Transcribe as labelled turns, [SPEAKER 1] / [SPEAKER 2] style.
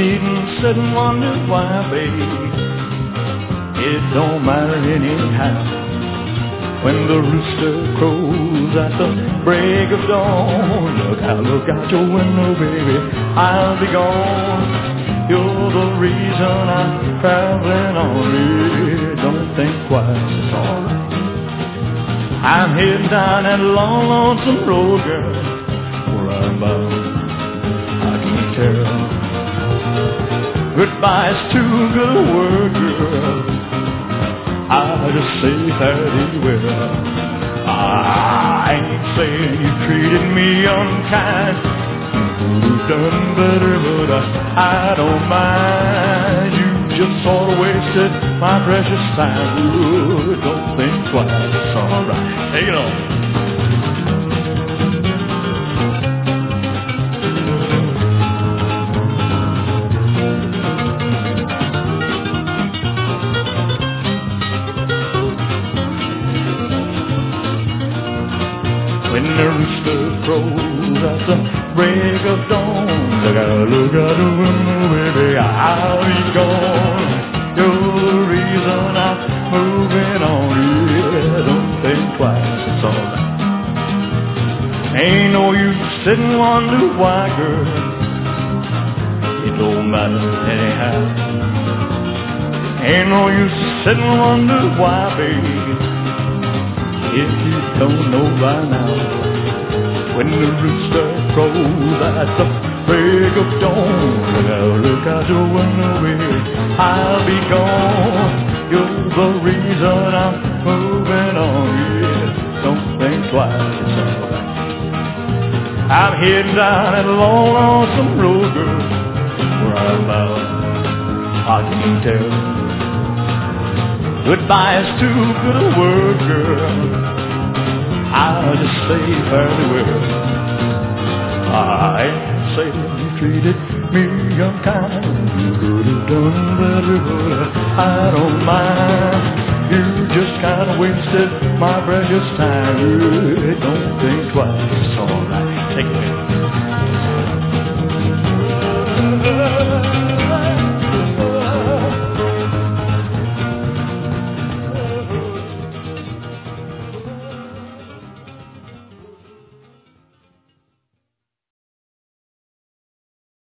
[SPEAKER 1] needn't sit and wonder why, babe. It don't matter anyhow. When the rooster crows at the break of dawn, look out your window, baby, I'll be gone. You're the reason I'm traveling on. Yeah, don't think twice, it's alright. I'm heading down that long, lonesome road, girl, where I'm bound, I can tell. Goodbye's too good a word, girl. I just say fairly well. I ain't saying you treated me unkind. You've done better, but I don't mind. You just sort of wasted my precious time. Ooh, don't think twice. It's all right. Take it on. When the rooster crows at the break of dawn, look out the window, baby, I'll be gone. You're the reason I'm moving on. Yeah, don't think twice, it's alright. Ain't no use sitting wonder why, girl. It don't matter anyhow. Ain't no use sitting wonder why, baby. If you don't know by now, when the rooster crows at the break of dawn, look out your window, baby, I'll be gone. You're the reason I'm moving on. Yeah, don't think twice, it's alright. I'm heading down that long, lonesome road, girl, where I'm bound, I can tell. Goodbye is too good a word, girl. I'll just say fairly well. I ain't saying you treated me unkind. You could have done better, but I don't mind. You just kind of wasted my precious time. Don't think twice, it's alright.